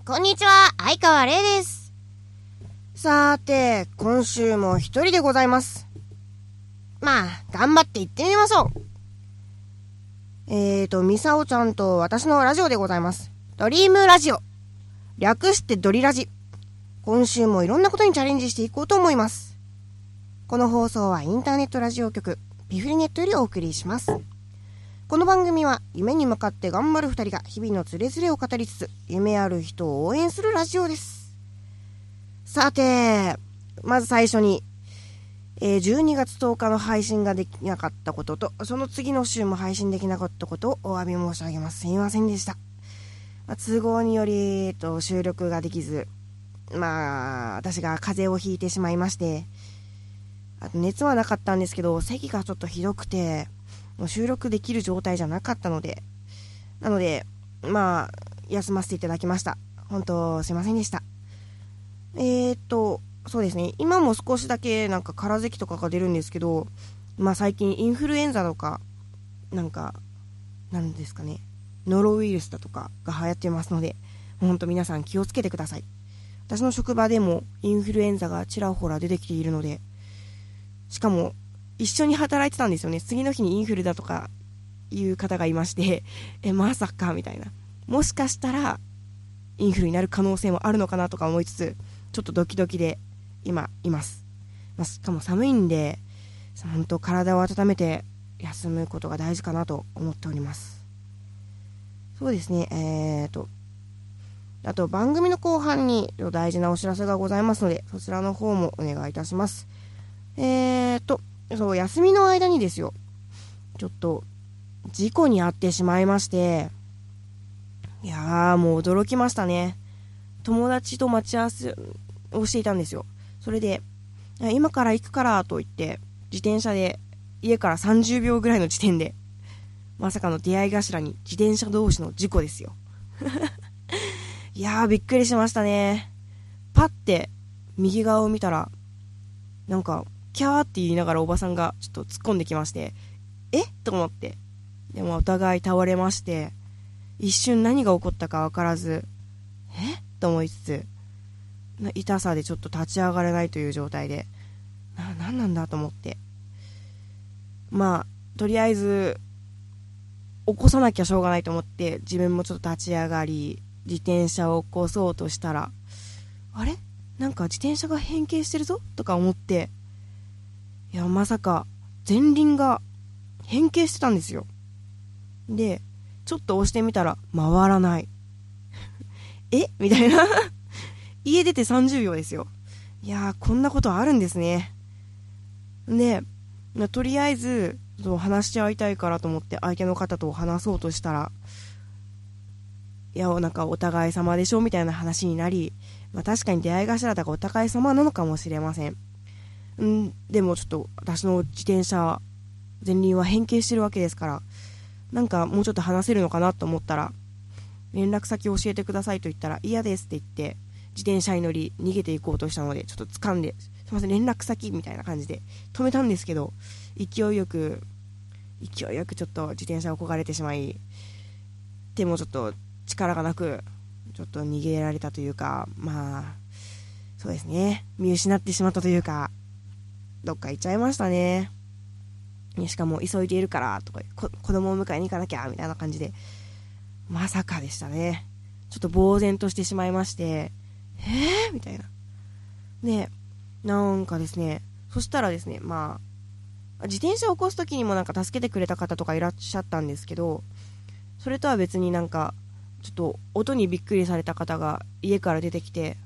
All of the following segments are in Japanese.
こんにちは、相川玲です。 さーて、今週も一人でございます。 まあ、頑張って行ってみましょう。ミサオちゃんと私のラジオでございます。ドリームラジオ。略してドリラジ。今週もいろんなことにチャレンジしていこうと思います。この放送はインターネットラジオ局、ピフリネットよりお送りします。この番組は夢に向かって頑張る二人が日々のつれづれを語りつつ夢ある人を応援するラジオです。さて、まず最初に、12月10日の配信ができなかったこととその次の週も配信できなかったことをお詫び申し上げます。すいませんでした。都合により、収録ができず、私が風邪をひいてしまいまして、あと熱はなかったんですけど咳がちょっとひどくてもう収録できる状態じゃなかったので、休ませていただきました。本当すいませんでした。そうですね、今も少しだけなんか空咳とかが出るんですけど、最近インフルエンザとかなんですかね、ノロウイルスだとかが流行ってますので、本当皆さん気をつけてください。私の職場でもインフルエンザがちらほら出てきているので、しかも一緒に働いてたんですよね。次の日にインフルだとかいう方がいましてまさかみたいな、もしかしたらインフルになる可能性もあるのかなとか思いつつ、ちょっとドキドキで今います。しかも寒いんで本当体を温めて休むことが大事かなと思っております。そうですね、あと番組の後半に大事なお知らせがございますので、そちらの方もお願いいたします。そう休みの間にですよ、ちょっと事故に遭ってしまいまして、いやーもう驚きましたね。友達と待ち合わせをしていたんですよ。それで今から行くからと言って自転車で家から30秒ぐらいの地点でまさかの出会い頭に自転車同士の事故ですよいやーびっくりしましたね。パッて右側を見たらなんかキャーって言いながらおばさんがちょっと突っ込んできまして、と思って、でもお互い倒れまして、一瞬何が起こったか分からずと思いつつ、痛さでちょっと立ち上がれないという状態で、なんなんだと思って、とりあえず起こさなきゃしょうがないと思って自分もちょっと立ち上がり自転車を起こそうとしたら、あれなんか自転車が変形してるぞとか思って、いやまさか前輪が変形してたんですよ。でちょっと押してみたら回らないみたいな家出て30秒ですよ。いやーこんなことあるんですね。でとりあえず話し合いたいからと思って相手の方と話そうとしたら、いやなんかお互い様でしょみたいな話になり、確かに出会い頭だからお互い様なのかもしれません。でもちょっと私の自転車前輪は変形してるわけですから、なんかもうちょっと話せるのかなと思ったら、連絡先教えてくださいと言ったら嫌ですって言って自転車に乗り逃げていこうとしたので、ちょっと掴んで、すいません連絡先みたいな感じで止めたんですけど、勢いよくちょっと自転車をこがれてしまい、手もちょっと力がなくちょっと逃げられたというか、そうですね、見失ってしまったというか、どっか行っちゃいましたね。しかも急いでいるからとか、子供を迎えに行かなきゃみたいな感じで、まさかでしたね。ちょっと呆然としてしまいまして、みたいな。でなんかですね、そしたらですね、自転車を起こす時にもなんか助けてくれた方とかいらっしゃったんですけど、それとは別になんかちょっと音にびっくりされた方が家から出てきて、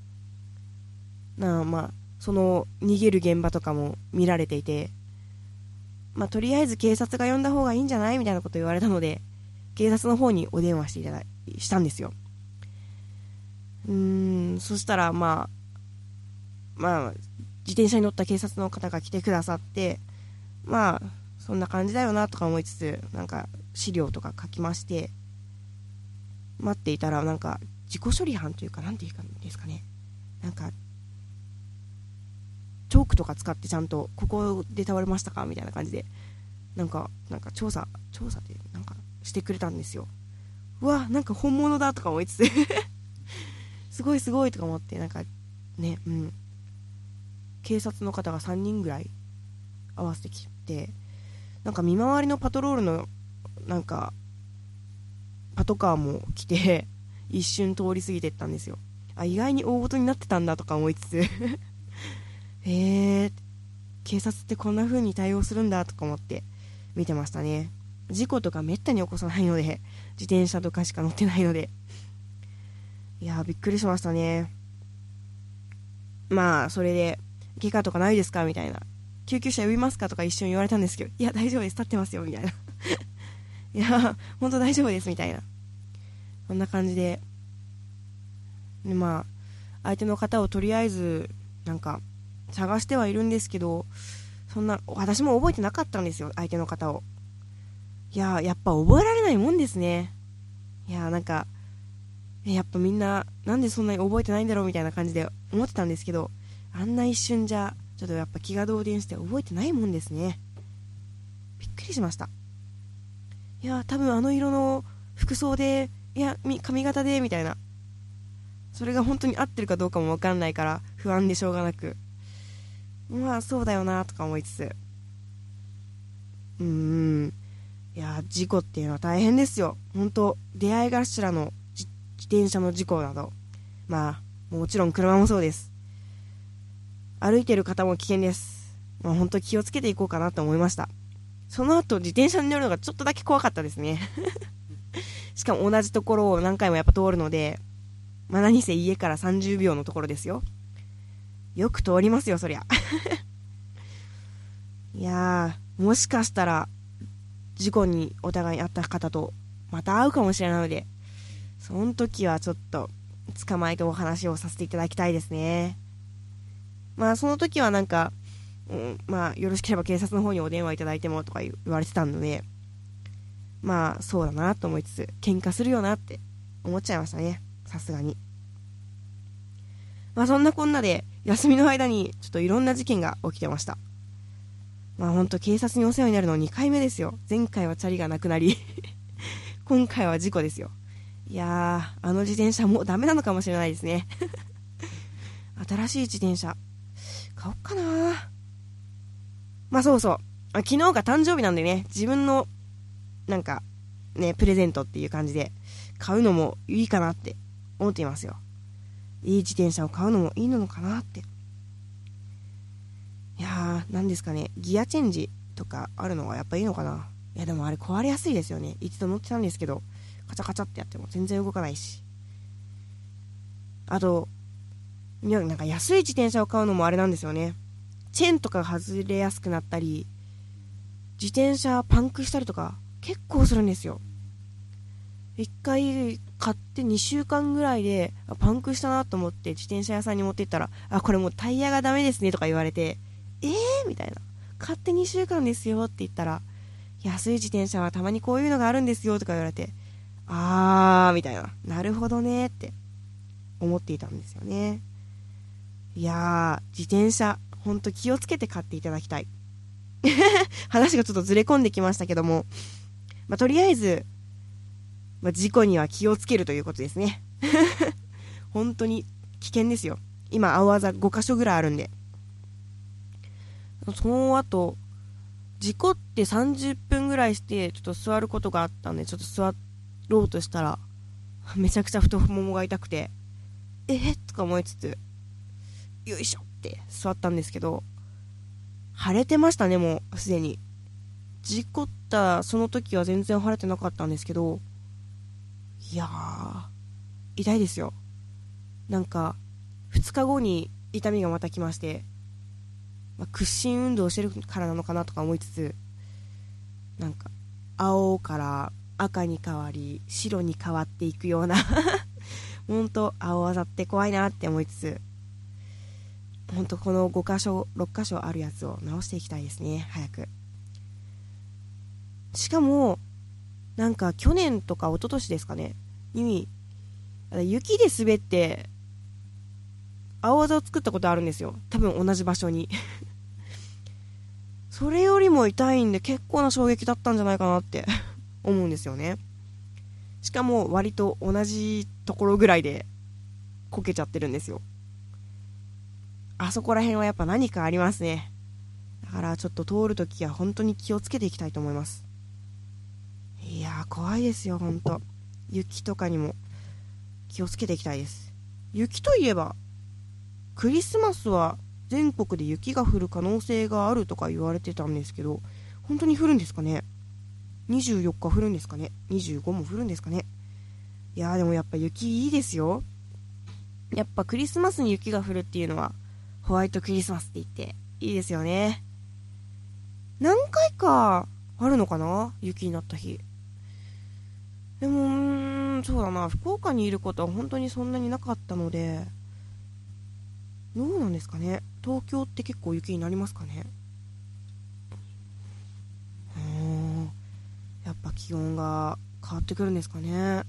その逃げる現場とかも見られていて、とりあえず警察が呼んだ方がいいんじゃないみたいなこと言われたので、警察の方にお電話したんですよ。そしたら自転車に乗った警察の方が来てくださって、そんな感じだよなとか思いつつ、なんか資料とか書きまして、待っていたらなんか自己処理班というか、なんていうかですかね、なんかチョークとか使ってちゃんとここで倒れましたかみたいな感じでなんか調査ってしてくれたんですよ。うわなんか本物だとか思いつつすごいすごいとか思って、なんかね、警察の方が3人ぐらい合わせてきて、なんか見回りのパトロールのなんかパトカーも来て一瞬通り過ぎてったんですよ。意外に大事になってたんだとか思いつつ警察ってこんな風に対応するんだとか思って見てましたね。事故とかめったに起こさないので、自転車とかしか乗ってないので、いやーびっくりしましたね。まあそれで怪我とかないですかみたいな、救急車呼びますかとか一瞬言われたんですけど、いや大丈夫です、立ってますよみたいないや本当大丈夫ですみたいな、こんな感じで、まあ相手の方をとりあえずなんか探してはいるんですけど、そんな私も覚えてなかったんですよ、相手の方を。いややっぱ覚えられないもんですね。いやなんかやっぱみんななんでそんなに覚えてないんだろうみたいな感じで思ってたんですけど、あんな一瞬じゃちょっとやっぱ気が動転して覚えてないもんですね。びっくりしました。いや多分あの色の服装で、いや髪型でみたいな、それが本当に合ってるかどうかも分かんないから不安でしょうがなく、まあそうだよなとか思いつつ、いや事故っていうのは大変ですよ。本当出会い頭の自転車の事故など、まあもちろん車もそうです。歩いてる方も危険です。まあ本当気をつけていこうかなと思いました。その後自転車に乗るのがちょっとだけ怖かったですねしかも同じところを何回もやっぱ通るので、まあ何せ家から30秒のところですよ。よく通りますよそりゃいやもしかしたら事故にお互いに遭った方とまた会うかもしれないので、その時はちょっと捕まえてお話をさせていただきたいですね。まあその時はなんか、まあよろしければ警察の方にお電話いただいてもとか言われてたので、まあそうだなと思いつつ、喧嘩するよなって思っちゃいましたね、さすがに。まあそんなこんなで休みの間にちょっといろんな事件が起きてました。まあほんと警察にお世話になるの2回目ですよ。前回はチャリがなくなり今回は事故ですよ。いやーあの自転車もうダメなのかもしれないですね新しい自転車買おっかな。まあそうそう、昨日が誕生日なんでね、自分のなんかねプレゼントっていう感じで買うのもいいかなって思っていますよ。いい自転車を買うのもいいのかなって。いやーなんですかね、ギアチェンジとかあるのがやっぱいいのかな。いやでもあれ壊れやすいですよね。一度乗ってたんですけど、カチャカチャってやっても全然動かないし、あとなんか安い自転車を買うのもあれなんですよね。チェーンとかが外れやすくなったり、自転車パンクしたりとか結構するんですよ。一回買って2週間ぐらいでパンクしたなと思って自転車屋さんに持って行ったら、これもうタイヤがダメですねとか言われて、みたいな、買って2週間ですよって言ったら、安い自転車はたまにこういうのがあるんですよとか言われて、みたいな、なるほどねって思っていたんですよね。いやー自転車ほんと気をつけて買っていただきたい話がちょっとずれ込んできましたけども、とりあえず、事故には気をつけるということですね本当に危険ですよ。今青あざ5箇所ぐらいあるんで。その後事故って30分ぐらいしてちょっと座ることがあったんで、ちょっと座ろうとしたらめちゃくちゃ太ももが痛くて、とか思いつつよいしょって座ったんですけど、腫れてましたね。もうすでに事故ったその時は全然腫れてなかったんですけど、いやー痛いですよ。なんか2日後に痛みがまた来まして、屈伸運動してるからなのかなとか思いつつ、なんか青から赤に変わり白に変わっていくようなほんと青あざって怖いなって思いつつ、ほんとこの5箇所6箇所あるやつを直していきたいですね、早く。しかもなんか去年とか一昨年ですかねに雪で滑って青あざを作ったことあるんですよ、多分同じ場所にそれよりも痛いんで結構な衝撃だったんじゃないかなって思うんですよね。しかも割と同じところぐらいでこけちゃってるんですよ。あそこら辺はやっぱ何かありますね。だからちょっと通るときは本当に気をつけていきたいと思います。いやー怖いですよ本当。雪とかにも気をつけていきたいです。雪といえばクリスマスは全国で雪が降る可能性があるとか言われてたんですけど、本当に降るんですかね。24日降るんですかね。25も降るんですかね。いやーでもやっぱ雪いいですよ。やっぱクリスマスに雪が降るっていうのはホワイトクリスマスって言っていいですよね。何回かあるのかな、雪になった日。でもそうだな、福岡にいることは本当にそんなになかったので、どうなんですかね。東京って結構雪になりますかね。やっぱ気温が変わってくるんですかね。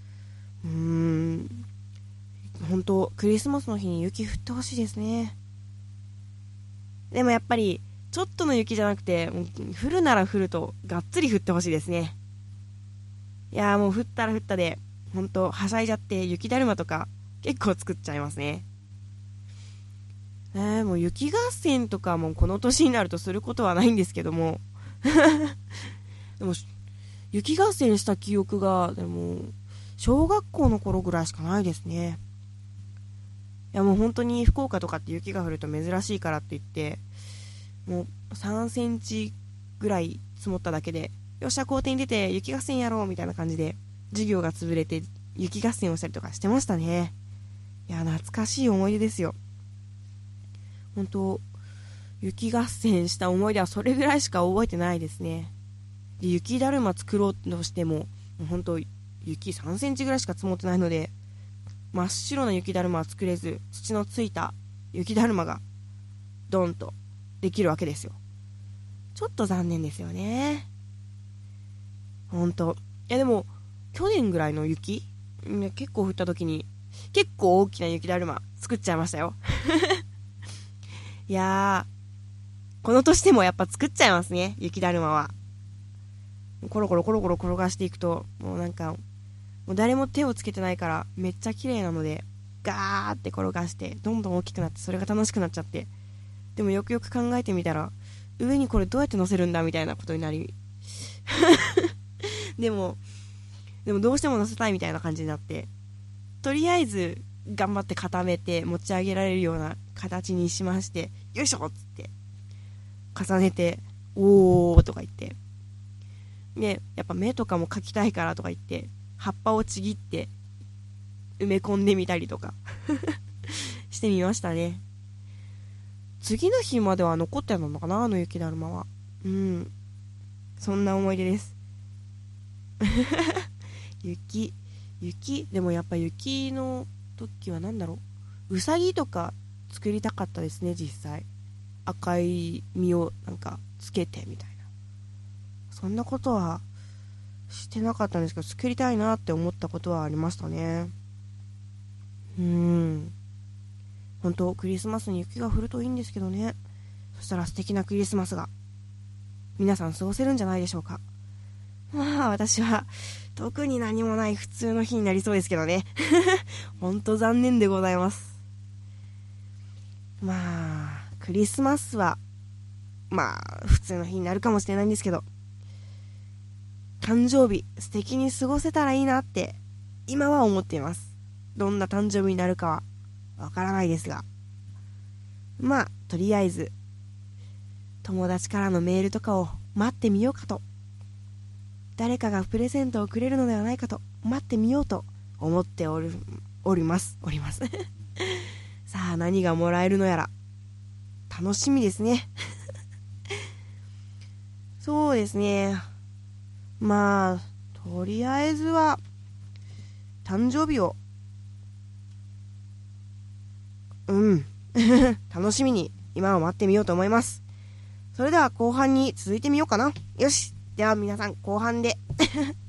本当クリスマスの日に雪降ってほしいですね。でもやっぱりちょっとの雪じゃなくて、もう降るなら降るとがっつり降ってほしいですね。いやーもう降ったら降ったで本当はしゃいじゃって雪だるまとか結構作っちゃいますね。もう雪合戦とかもこの年になるとすることはないんですけどもでも雪合戦した記憶がでも小学校の頃ぐらいしかないですね。いやもう本当に福岡とかって雪が降ると珍しいからって言ってもう3センチぐらい積もっただけでよっしゃ校庭に出て雪合戦やろうみたいな感じで授業が潰れて雪合戦をしたりとかしてましたね。いや懐かしい思い出ですよ。本当雪合戦した思い出はそれぐらいしか覚えてないですね。で雪だるま作ろうとしても本当雪3センチぐらいしか積もってないので真っ白な雪だるまは作れず、土のついた雪だるまがドンとできるわけですよ。ちょっと残念ですよね。本当。いやでも去年ぐらいの雪、結構降った時に結構大きな雪だるま作っちゃいましたよいやーこの年でもやっぱ作っちゃいますね、雪だるまは。コロコロコロコロ転がしていくともうなんかもう誰も手をつけてないからめっちゃ綺麗なのでガーって転がしてどんどん大きくなってそれが楽しくなっちゃって、でもよくよく考えてみたら上にこれどうやって乗せるんだみたいなことになりでもどうしても乗せたいみたいな感じになって、とりあえず頑張って固めて持ち上げられるような形にしまして、よいしょっつって重ねておーとか言ってでやっぱ目とかも描きたいからとか言って葉っぱをちぎって埋め込んでみたりとかしてみましたね。次の日までは残ってたのかな、あの雪だるまは。そんな思い出です雪でもやっぱ雪の時はなんだろう、うさぎとか作りたかったですね。実際赤い実をなんかつけてみたいな、そんなことはしてなかったんですけど作りたいなって思ったことはありましたね。本当クリスマスに雪が降るといいんですけどね。そしたら素敵なクリスマスが皆さん過ごせるんじゃないでしょうか。まあ私は特に何もない普通の日になりそうですけどね本当残念でございます。まあクリスマスはまあ普通の日になるかもしれないんですけど、誕生日素敵に過ごせたらいいなって今は思っています。どんな誕生日になるかはわからないですが、まあとりあえず友達からのメールとかを待ってみようかと、誰かがプレゼントをくれるのではないかと待ってみようと思っておりますさあ何がもらえるのやら楽しみですねそうですね、まあとりあえずは誕生日を楽しみに今は待ってみようと思います。それでは後半に続いてみようかな。よし、では皆さん後半で